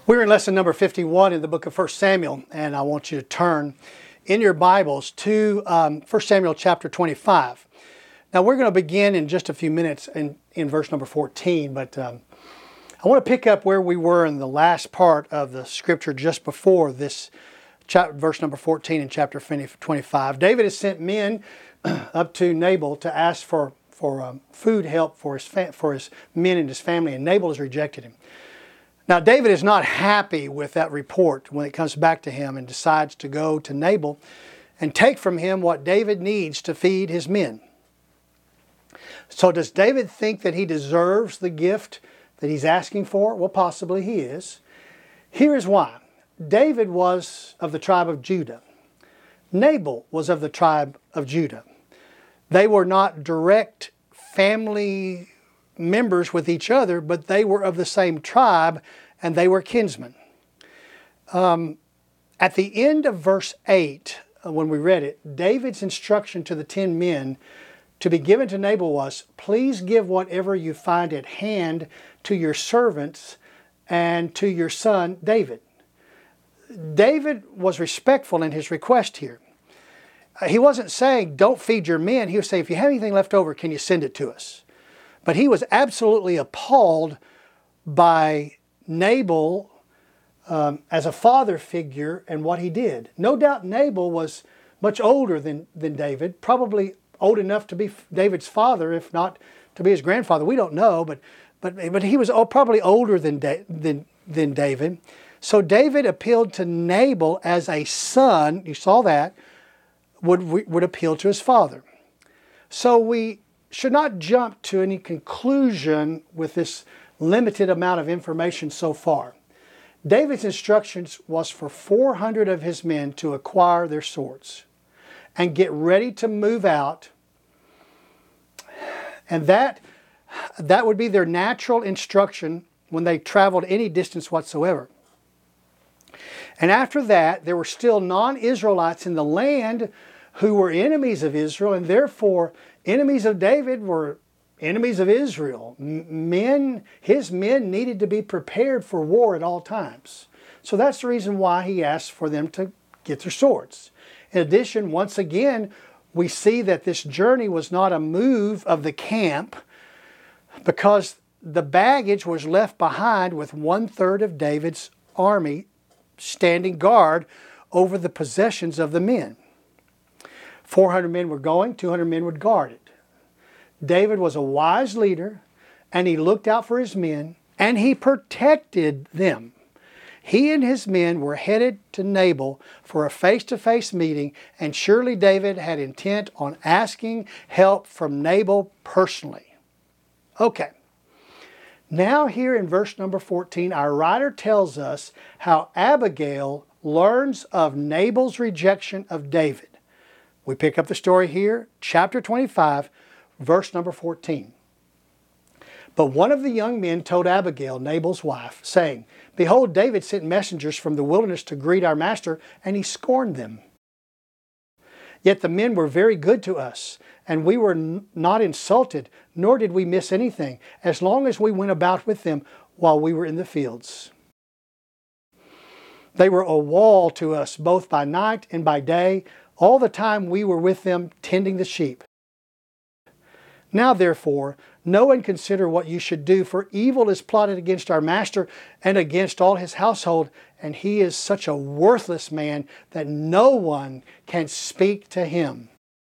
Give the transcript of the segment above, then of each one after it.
We're in lesson number 51 in the book of 1 Samuel, and I want you to turn in your Bibles to 1 Samuel chapter 25. Now, we're going to begin in just a few minutes in verse number 14, but I want to pick up where we were in the last part of the scripture just before this verse number 14 in chapter 25. David has sent men up to Nabal to ask for food help for his men and his family, and Nabal has rejected him. Now, David is not happy with that report when it comes back to him and decides to go to Nabal and take from him what David needs to feed his men. So does David think that he deserves the gift that he's asking for? Well, possibly he is. Here is why. David was of the tribe of Judah. Nabal was of the tribe of Judah. They were not direct family members with each other, but they were of the same tribe and they were kinsmen. At the end of verse 8, when we read it, David's instruction to the 10 men to be given to Nabal was, please give whatever you find at hand to your servants and to your son David. David was respectful in his request here. He wasn't saying, don't feed your men. He was saying, if you have anything left over, can you send it to us? But he was absolutely appalled by Nabal as a father figure and what he did. No doubt Nabal was much older than David, probably old enough to be David's father, if not to be his grandfather. We don't know, but he was probably older than David. So David appealed to Nabal as a son, you saw that, would appeal to his father. So we should not jump to any conclusion with this limited amount of information so far. David's instructions was for 400 of his men to acquire their swords and get ready to move out. And that would be their natural instruction when they traveled any distance whatsoever. And after that, there were still non-Israelites in the land who were enemies of Israel, and therefore enemies of David were enemies of Israel. His men needed to be prepared for war at all times. So that's the reason why he asked for them to get their swords. In addition, once again, we see that this journey was not a move of the camp because the baggage was left behind with 1/3 of David's army standing guard over the possessions of the men. 400 men were going, 200 men would guard it. David was a wise leader, and he looked out for his men, and he protected them. He and his men were headed to Nabal for a face-to-face meeting, and surely David had intent on asking help from Nabal personally. Okay. Now here in verse number 14, our writer tells us how Abigail learns of Nabal's rejection of David. We pick up the story here, chapter 25, verse number 14. But one of the young men told Abigail, Nabal's wife, saying, behold, David sent messengers from the wilderness to greet our master, and he scorned them. Yet the men were very good to us, and we were not insulted, nor did we miss anything, as long as we went about with them while we were in the fields. They were a wall to us both by night and by day, all the time we were with them tending the sheep. Now therefore, know and consider what you should do, for evil is plotted against our master and against all his household, and he is such a worthless man that no one can speak to him.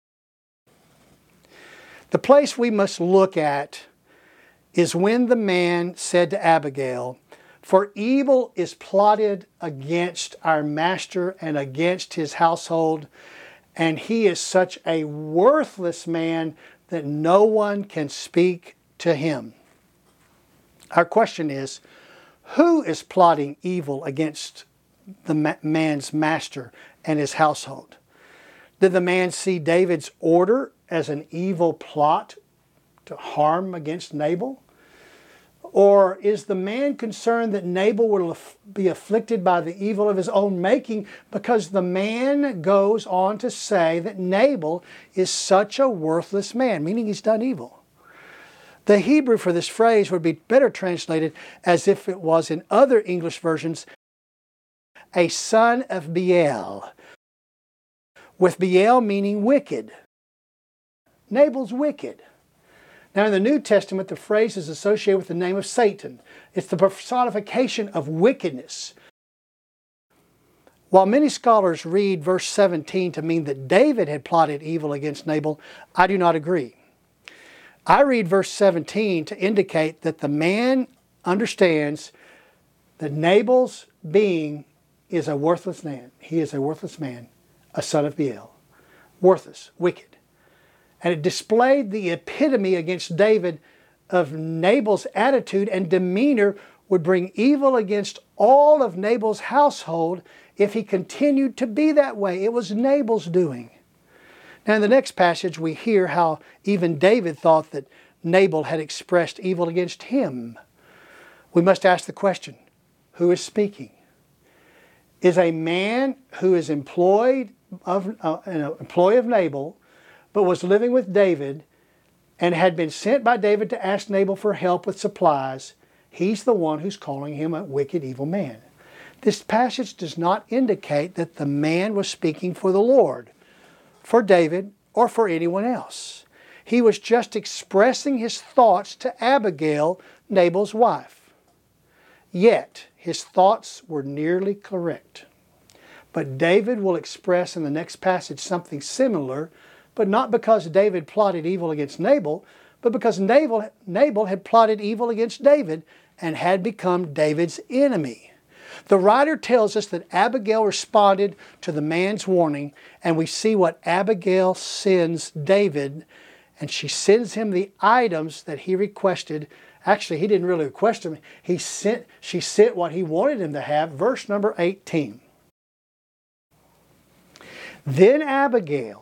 The place we must look at is when the man said to Abigail, for evil is plotted against our master and against his household, and he is such a worthless man that no one can speak to him. Our question is, who is plotting evil against the man's master and his household? Did the man see David's order as an evil plot to harm against Nabal? Or is the man concerned that Nabal will be afflicted by the evil of his own making, because the man goes on to say that Nabal is such a worthless man, meaning he's done evil? The Hebrew for this phrase would be better translated as if it was in other English versions, a son of Belial, with Belial meaning wicked. Nabal's wicked. Now in the New Testament, the phrase is associated with the name of Satan. It's the personification of wickedness. While many scholars read verse 17 to mean that David had plotted evil against Nabal, I do not agree. I read verse 17 to indicate that the man understands that Nabal's being is a worthless man. He is a worthless man, a son of Belial. Worthless, wicked. And it displayed the epitome against David of Nabal's attitude and demeanor would bring evil against all of Nabal's household if he continued to be that way. It was Nabal's doing. Now in the next passage we hear how even David thought that Nabal had expressed evil against him. We must ask the question, who is speaking? Is a man who is an employee of Nabal, but was living with David and had been sent by David to ask Nabal for help with supplies, he's the one who's calling him a wicked, evil man. This passage does not indicate that the man was speaking for the Lord, for David, or for anyone else. He was just expressing his thoughts to Abigail, Nabal's wife. Yet, his thoughts were nearly correct. But David will express in the next passage something similar, but not because David plotted evil against Nabal, but because Nabal had plotted evil against David and had become David's enemy. The writer tells us that Abigail responded to the man's warning, and we see what Abigail sends David, and she sends him the items that he requested. Actually, he didn't really request them. She sent what he wanted him to have. Verse number 18. Then Abigail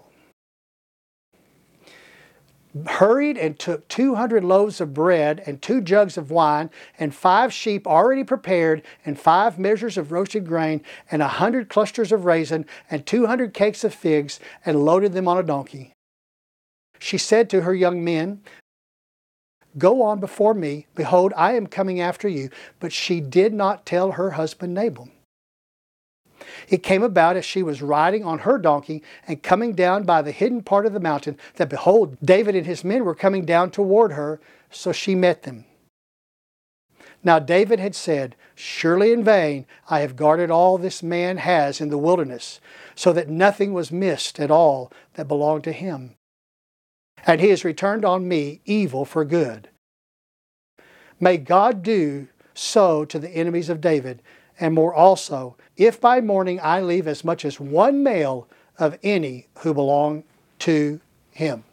hurried and took 200 loaves of bread and 2 jugs of wine and 5 sheep already prepared and 5 measures of roasted grain and 100 clusters of raisin and 200 cakes of figs and loaded them on a donkey. She said to her young men, "Go on before me. Behold, I am coming after you." But she did not tell her husband Nabal. It came about as she was riding on her donkey and coming down by the hidden part of the mountain that, behold, David and his men were coming down toward her, so she met them. Now David had said, "Surely in vain I have guarded all this man has in the wilderness, so that nothing was missed at all that belonged to him. And he has returned on me evil for good. May God do so to the enemies of David, and more also, if by morning I leave as much as 1 male of any who belong to him."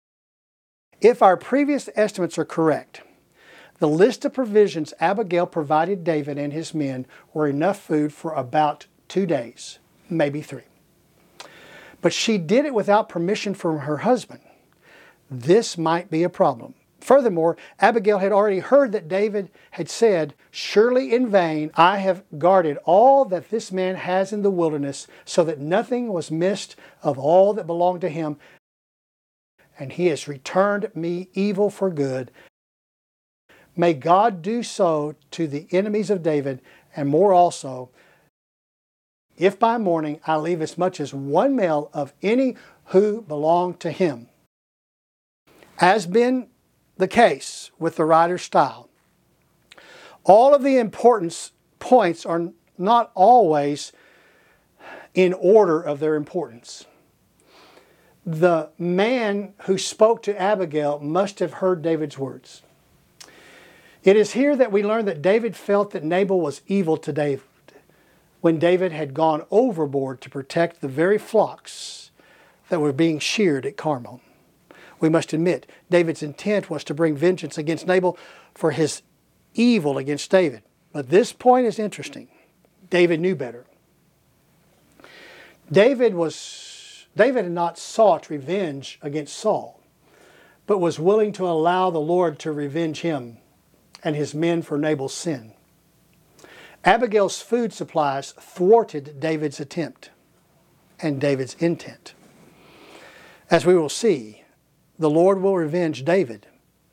If our previous estimates are correct, the list of provisions Abigail provided David and his men were enough food for about 2 days, maybe 3. But she did it without permission from her husband. This might be a problem. Furthermore, Abigail had already heard that David had said, "Surely in vain I have guarded all that this man has in the wilderness, so that nothing was missed of all that belonged to him. And he has returned me evil for good. May God do so to the enemies of David, and more also, if by morning I leave as much as 1 male of any who belong to him." As been the case with the writer's style, all of the importance points are not always in order of their importance. The man who spoke to Abigail must have heard David's words. It is here that we learn that David felt that Nabal was evil to David when David had gone overboard to protect the very flocks that were being sheared at Carmel. We must admit, David's intent was to bring vengeance against Nabal for his evil against David. But this point is interesting. David knew better. David had not sought revenge against Saul, but was willing to allow the Lord to revenge him and his men for Nabal's sin. Abigail's food supplies thwarted David's attempt and David's intent. As we will see, the Lord will revenge David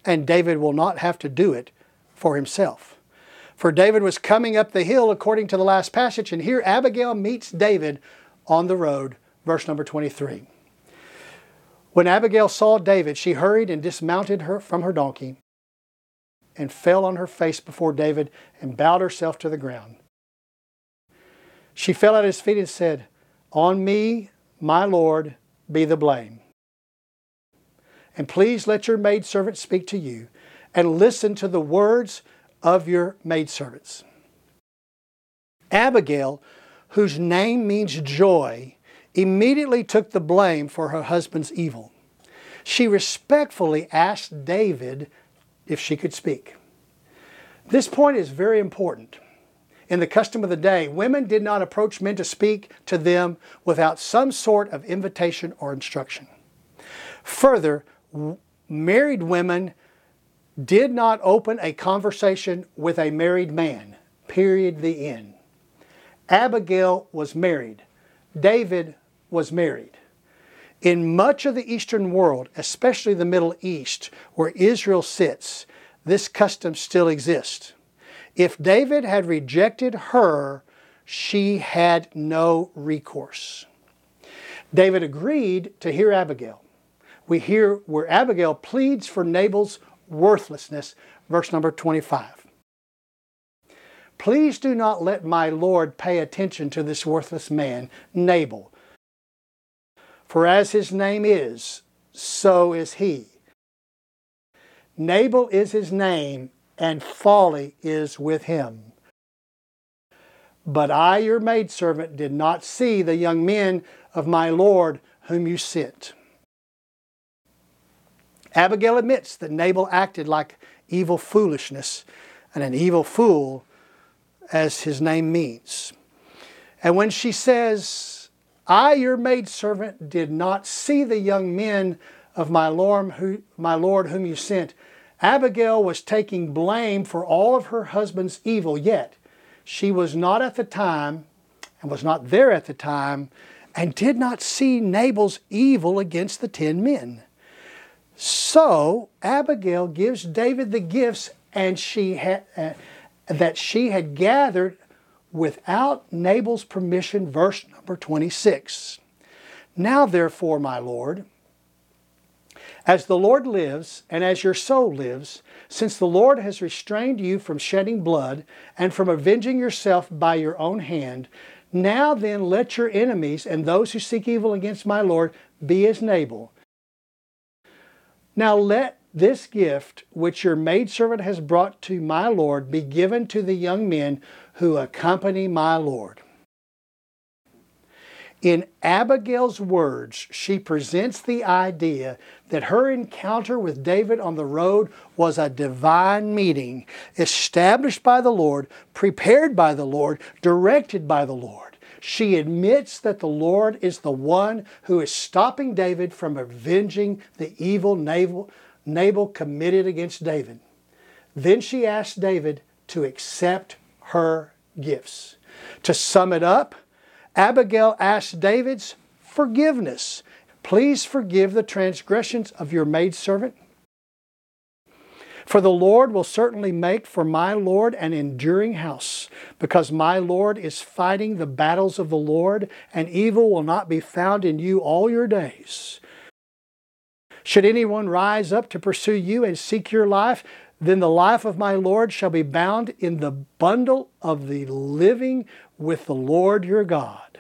and David will not have to do it for himself. For David was coming up the hill according to the last passage, and here Abigail meets David on the road, verse number 23. When Abigail saw David, she hurried and dismounted her from her donkey and fell on her face before David and bowed herself to the ground. She fell at his feet and said, "On me, my Lord, be the blame. And please let your maidservant speak to you, and listen to the words of your maidservants." Abigail, whose name means joy, immediately took the blame for her husband's evil. She respectfully asked David if she could speak. This point is very important. In the custom of the day, women did not approach men to speak to them without some sort of invitation or instruction. Further, married women did not open a conversation with a married man. Period. The end. Abigail was married. David was married. In much of the Eastern world, especially the Middle East, where Israel sits, this custom still exists. If David had rejected her, she had no recourse. David agreed to hear Abigail. We hear where Abigail pleads for Nabal's worthlessness, verse number 25. "Please do not let my Lord pay attention to this worthless man, Nabal. For as his name is, so is he. Nabal is his name, and folly is with him. But I, your maidservant, did not see the young men of my Lord whom you sent." Abigail admits that Nabal acted like evil foolishness, and an evil fool, as his name means. And when she says, "I, your maidservant, did not see the young men of my Lord whom you sent," Abigail was taking blame for all of her husband's evil, yet she was not at the time, and was not there at the time, and did not see Nabal's evil against the 10 men. So Abigail gives David the gifts that she had gathered without Nabal's permission, verse number 26. "Now therefore, my Lord, as the Lord lives, and as your soul lives, since the Lord has restrained you from shedding blood, and from avenging yourself by your own hand, now then let your enemies, and those who seek evil against my Lord, be as Nabal. Now let this gift which your maidservant has brought to my Lord be given to the young men who accompany my Lord." In Abigail's words, she presents the idea that her encounter with David on the road was a divine meeting, established by the Lord, prepared by the Lord, directed by the Lord. She admits that the Lord is the one who is stopping David from avenging the evil Nabal committed against David. Then she asks David to accept her gifts. To sum it up, Abigail asks David's forgiveness. "Please forgive the transgressions of your maidservant. For the Lord will certainly make for my Lord an enduring house, because my Lord is fighting the battles of the Lord, and evil will not be found in you all your days. Should anyone rise up to pursue you and seek your life, then the life of my Lord shall be bound in the bundle of the living with the Lord your God.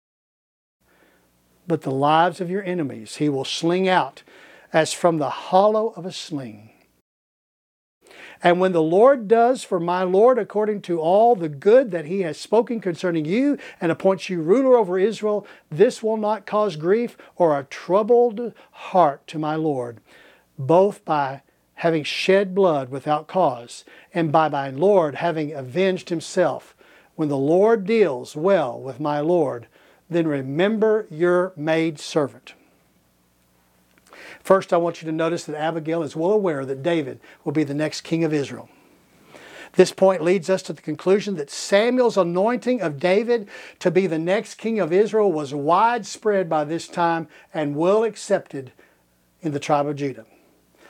But the lives of your enemies he will sling out as from the hollow of a sling. And when the Lord does for my Lord according to all the good that he has spoken concerning you, and appoints you ruler over Israel, this will not cause grief or a troubled heart to my Lord, both by having shed blood without cause, and by my Lord having avenged himself. When the Lord deals well with my Lord, then remember your maidservant." First, I want you to notice that Abigail is well aware that David will be the next king of Israel. This point leads us to the conclusion that Samuel's anointing of David to be the next king of Israel was widespread by this time and well accepted in the tribe of Judah.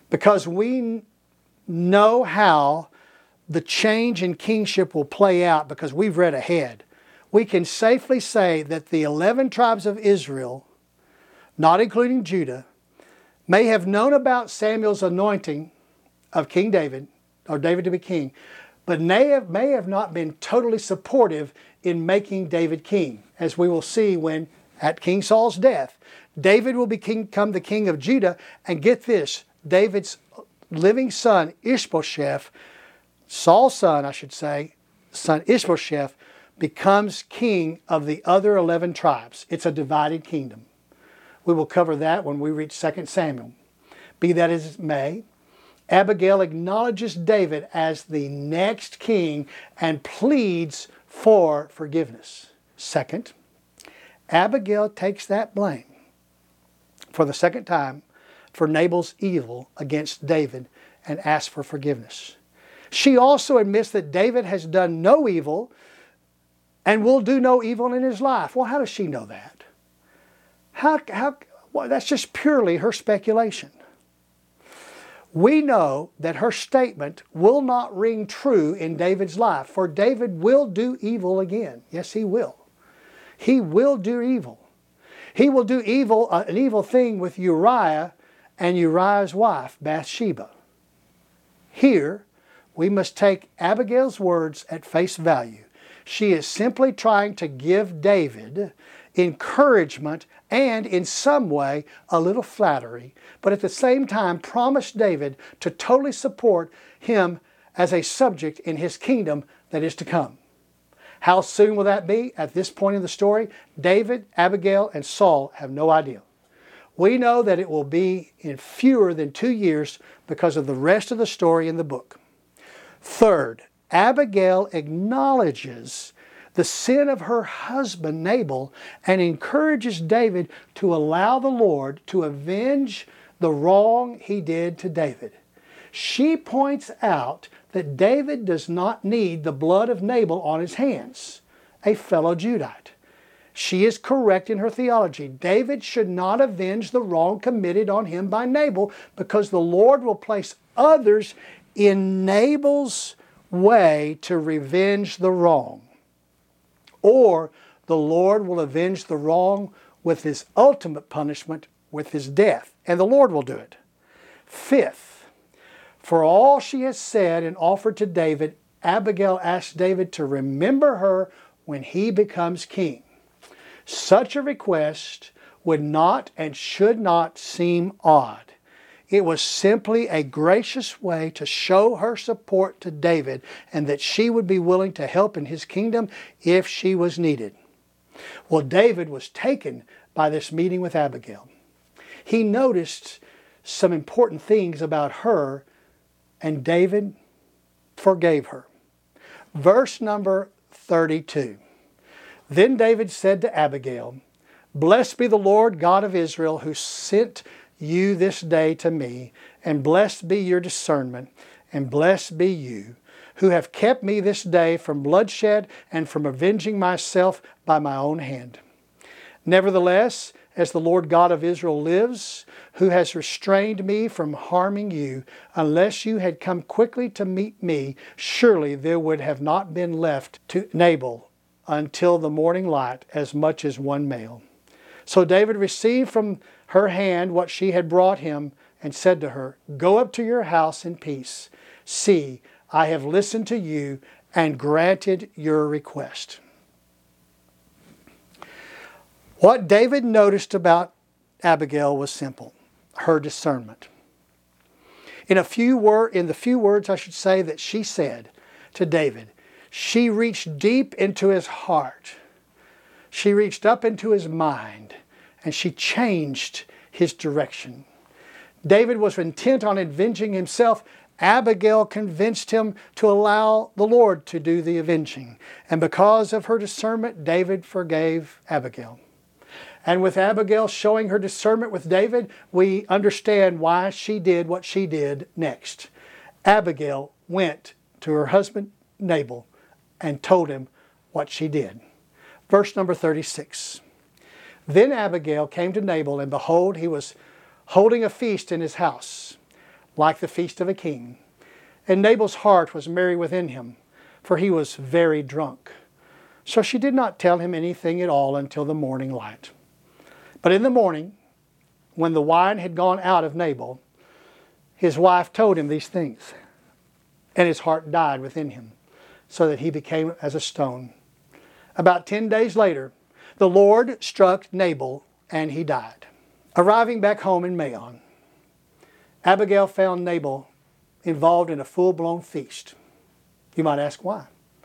because we know how the change in kingship will play out because we've read ahead. We can safely say that the 11 tribes of Israel, not including Judah, may have known about Samuel's anointing of King David, or David to be king, but may have not been totally supportive in making David king, as we will see when, at King Saul's death, David will become the king of Judah, and get this, David's living son, Ishbosheth, Saul's son, I should say, son Ishbosheth, becomes king of the other 11 tribes. It's a divided kingdom. We will cover that when we reach 2 Samuel. Be that as it may, Abigail acknowledges David as the next king and pleads for forgiveness. Second, Abigail takes that blame for the second time for Nabal's evil against David and asks for forgiveness. She also admits that David has done no evil and will do no evil in his life. Well, how does she know that? Well, that's just purely her speculation. We know that her statement will not ring true in David's life, for David will do evil again. Yes, he will. He will do evil. He will do evil, an evil thing with Uriah and Uriah's wife, Bathsheba. Here, we must take Abigail's words at face value. She is simply trying to give David encouragement and, in some way, a little flattery, but at the same time promise David to totally support him as a subject in his kingdom that is to come. How soon will that be? At this point in the story, David, Abigail, and Saul have no idea. We know that it will be in fewer than 2 years because of the rest of the story in the book. Third, Abigail acknowledges the sin of her husband Nabal and encourages David to allow the Lord to avenge the wrong he did to David. She points out that David does not need the blood of Nabal on his hands, a fellow Judite. She is correct in her theology. David should not avenge the wrong committed on him by Nabal, because the Lord will place others in Nabal's way to revenge the wrong. Or the Lord will avenge the wrong with his ultimate punishment, with his death. And the Lord will do it. Fifth, for all she has said and offered to David, Abigail asks David to remember her when he becomes king. Such a request would not and should not seem odd. It was simply a gracious way to show her support to David and that she would be willing to help in his kingdom if she was needed. Well, David was taken by this meeting with Abigail. He noticed some important things about her, and David forgave her. Verse number 32. Then David said to Abigail, "Blessed be the Lord God of Israel, who sent you this day to me, and blessed be your discernment, and blessed be you, who have kept me this day from bloodshed and from avenging myself by my own hand. Nevertheless, as the Lord God of Israel lives, who has restrained me from harming you, unless you had come quickly to meet me, surely there would have not been left to Nabal until the morning light as much as one male." So David received from her hand what she had brought him and said to her, "Go up to your house in peace. See, I have listened to you and granted your request." What David noticed about Abigail was simple: her discernment. In the few words I should say that she said to David, she reached deep into his heart. She reached up into his mind, and she changed his direction. David was intent on avenging himself. Abigail convinced him to allow the Lord to do the avenging. And because of her discernment, David forgave Abigail. And with Abigail showing her discernment with David, we understand why she did what she did next. Abigail went to her husband Nabal and told him what she did. Verse number 36. Then Abigail came to Nabal, and behold, he was holding a feast in his house. like the feast of a king. And Nabal's heart was merry within him, for he was very drunk. So she did not tell him anything at all until the morning light. But in the morning, when the wine had gone out of Nabal, his wife told him these things, and his heart died within him, so that he became as a stone. About 10 days later, the Lord struck Nabal, and he died. Arriving back home in Maon, Abigail found Nabal involved in a full-blown feast. You might ask why.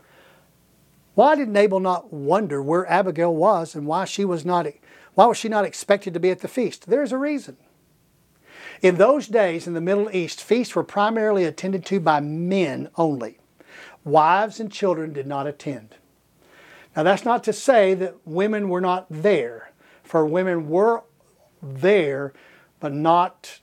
Why did Nabal not wonder where Abigail was and why was she not expected to be at the feast? There's a reason. In those days in the Middle East, feasts were primarily attended to by men only. Wives and children did not attend. Now that's not to say that women were not there, for women were there, but not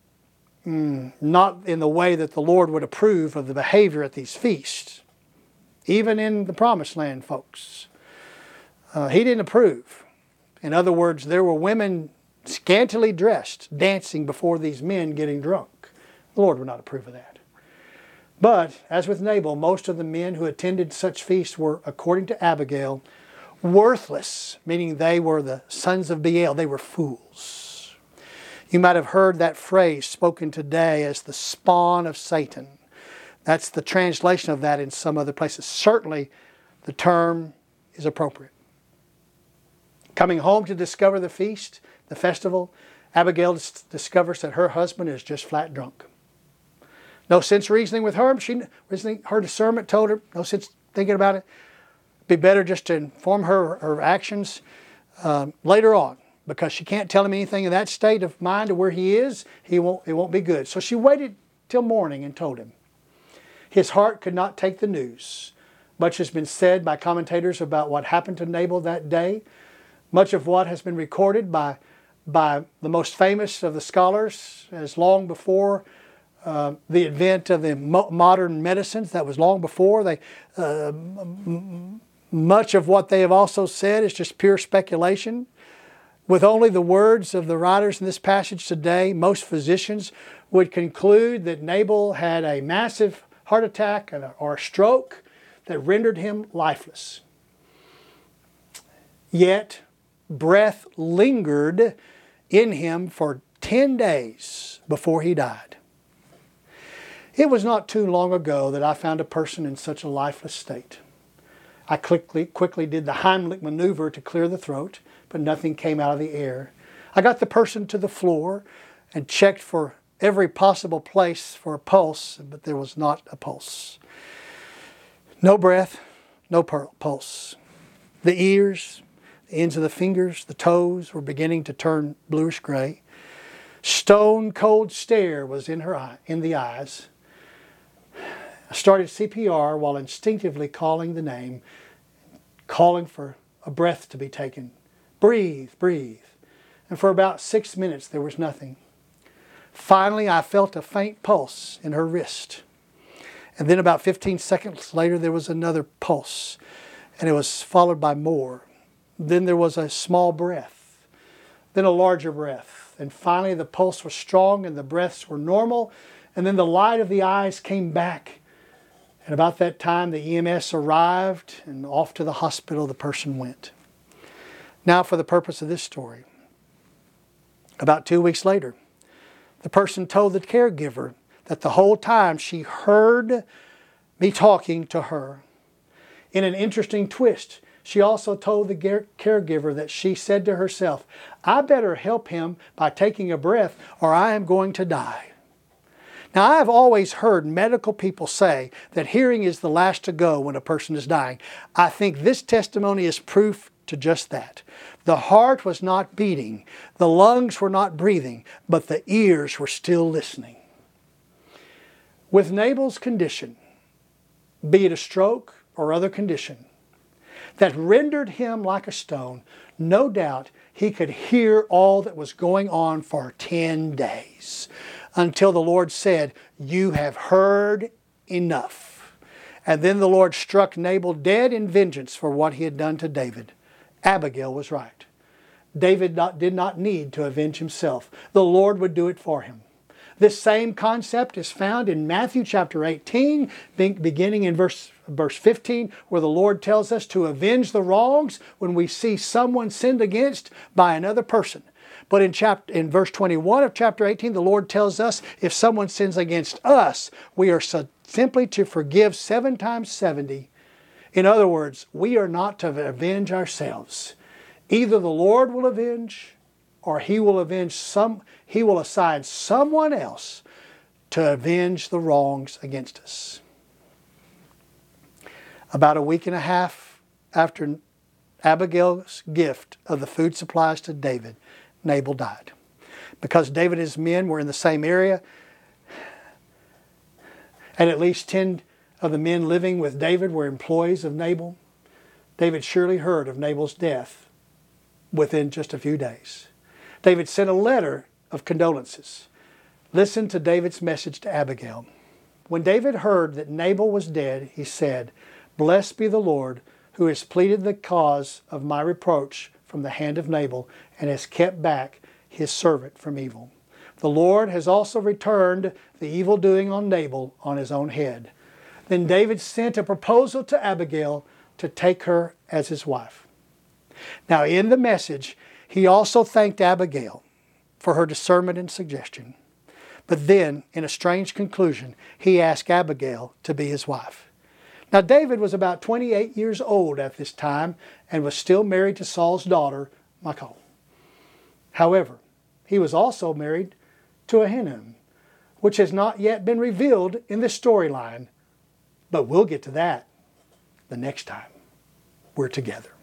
in the way that the Lord would approve of the behavior at these feasts. Even in the Promised Land, folks. He didn't approve. In other words, there were women scantily dressed, dancing before these men getting drunk. The Lord would not approve of that. But, as with Nabal, most of the men who attended such feasts were, according to Abigail, worthless, meaning they were the sons of Belial. They were fools. You might have heard that phrase spoken today as the spawn of Satan. That's the translation of that in some other places. Certainly, the term is appropriate. Coming home to discover the feast, the festival, Abigail discovers that her husband is just flat drunk. No sense reasoning with her. Her discernment told her, no sense thinking about it. It'd be better just to inform her actions later on, because she can't tell him anything in that state of mind of where he is. It won't be good. So she waited till morning and told him. His heart could not take the news. Much has been said by commentators about what happened to Nabal that day. Much of what has been recorded by the most famous of the scholars as long before the advent of the modern medicines. That was long before. Much of what they have also said is just pure speculation. With only the words of the writers in this passage today, most physicians would conclude that Nabal had a massive heart attack or a stroke that rendered him lifeless. Yet, breath lingered in him for 10 days before he died. It was not too long ago that I found a person in such a lifeless state. I quickly did the Heimlich maneuver to clear the throat, but nothing came out of the air. I got the person to the floor and checked for every possible place for a pulse, but there was not a pulse. No breath, no pulse. The ears, the ends of the fingers, the toes were beginning to turn bluish gray. Stone cold stare was in the eyes. I started CPR while instinctively calling the name, calling for a breath to be taken. Breathe, breathe. And for about 6 minutes there was nothing. Finally, I felt a faint pulse in her wrist. And then about 15 seconds later, there was another pulse. And it was followed by more. Then there was a small breath. Then a larger breath. And finally, the pulse was strong and the breaths were normal. And then the light of the eyes came back. And about that time, the EMS arrived, and off to the hospital the person went. Now for the purpose of this story. About 2 weeks later, the person told the caregiver that the whole time she heard me talking to her. In an interesting twist, she also told the caregiver that she said to herself, I better help him by taking a breath or I am going to die. Now, I've always heard medical people say that hearing is the last to go when a person is dying. I think this testimony is proof to just that. The heart was not beating, the lungs were not breathing, but the ears were still listening. With Nabal's condition, be it a stroke or other condition, that rendered him like a stone, no doubt he could hear all that was going on for 10 days. Until the Lord said, you have heard enough. And then the Lord struck Nabal dead in vengeance for what he had done to David. Abigail was right. David did not need to avenge himself. The Lord would do it for him. This same concept is found in Matthew chapter 18, beginning in verse 15, where the Lord tells us to avenge the wrongs when we see someone sinned against by another person. But in verse 21 of chapter 18, the Lord tells us if someone sins against us, we are simply to forgive 7 times 70. In other words, we are not to avenge ourselves. Either the Lord will avenge, or He will assign someone else to avenge the wrongs against us. About a week and a half after Abigail's gift of the food supplies to David, Nabal died. Because David and his men were in the same area, and at least 10 of the men living with David were employees of Nabal, David surely heard of Nabal's death within just a few days. David sent a letter of condolences. Listen to David's message to Abigail. When David heard that Nabal was dead, he said, "Blessed be the Lord, who has pleaded the cause of my reproach from the hand of Nabal, and has kept back his servant from evil. The Lord has also returned the evil doing on Nabal on his own head." Then David sent a proposal to Abigail to take her as his wife. Now in the message, he also thanked Abigail for her discernment and suggestion. But then, in a strange conclusion, he asked Abigail to be his wife. Now David was about 28 years old at this time and was still married to Saul's daughter, Michal. However, he was also married to Ahinoam, which has not yet been revealed in this storyline, but we'll get to that the next time we're together.